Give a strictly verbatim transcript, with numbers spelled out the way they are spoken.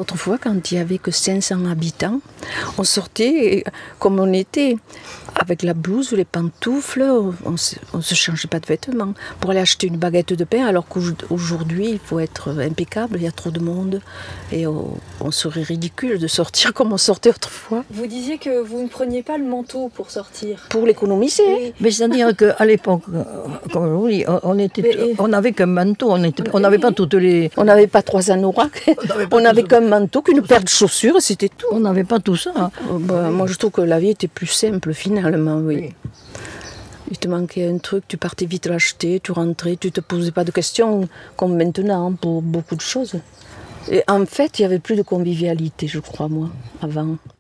Autrefois, quand il n'y avait que cinq cents habitants, on sortait comme on était, avec la blouse ou les pantoufles, on ne se changeait pas de vêtements pour aller acheter une baguette de pain, alors qu'aujourd'hui, il faut être impeccable, il y a trop de monde, et on, on serait ridicule de sortir comme on sortait autrefois. Vous disiez que vous ne preniez pas le manteau pour sortir. Pour l'économiser. Oui. Mais c'est-à-dire qu'à l'époque, comme on dit, on était, on n'avait qu'un manteau, on n'avait pas toutes les... On n'avait pas trois anoraks, on n'avait qu'un manteau, qu'une paire de chaussures, c'était tout. On n'avait pas tout ça. Hein. Bah, moi, je trouve que la vie était plus simple, finalement, oui. oui. Il te manquait un truc, tu partais vite l'acheter, tu rentrais, tu ne te posais pas de questions, comme maintenant, pour beaucoup de choses. Et en fait, il n'y avait plus de convivialité, je crois, moi, avant.